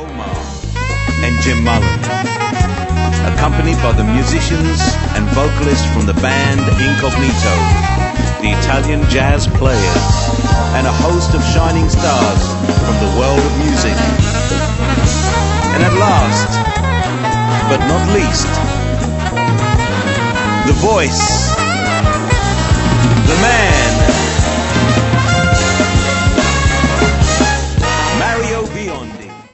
Omar and Jim Mullen, accompanied by the musicians and vocalists from the band Incognito, the Italian jazz players, and a host of shining stars from the world of music. And at last, but not least, the voice